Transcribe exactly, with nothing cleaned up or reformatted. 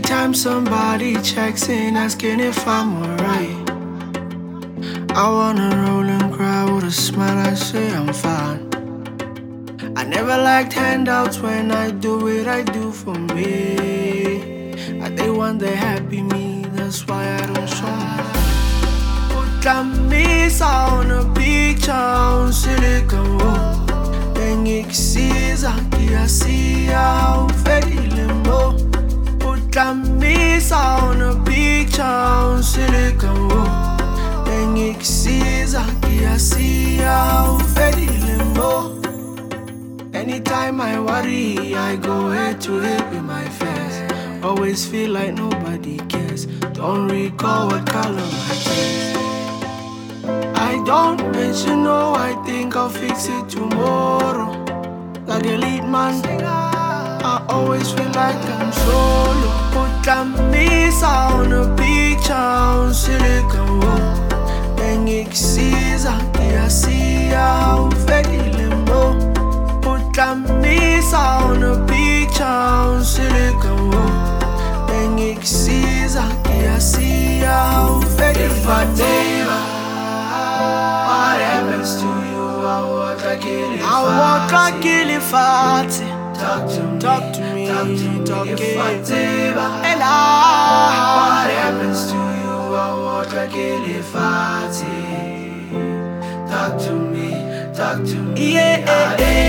Anytime somebody checks in asking if I'm alright, I wanna roll and cry with a smile, I say I'm fine. I never liked handouts, when I do it, I do for me. I they want the happy me, that's why I don't show me. Put a miss on a picture on silicone wall. Then iksiza kiasia ufedi limbo. Put a miss on a picture on silicone wall. Then iksiza kiasia ufedi limbo. Anytime I worry, I go head to head with my fears. Always feel like nobody cares. Don't recall what color my tears. I don't bet you know, I think I'll fix it tomorrow. Like a lead man, I always feel like I'm solo. Put a miss on a picture on silicone wall. Then iksiza kiasia ufedi limbo. Put a miss on a picture on silicone wall. Then iksiza kiasia ufedi limbo. What happens to you? I want to kill it. I want to kill it, Fati. Talk to me, talk to me, talk to me, talk to me. And I, what happens to you? I want to kill it, Fati. Talk to me, talk to me. Yeah, yeah, yeah.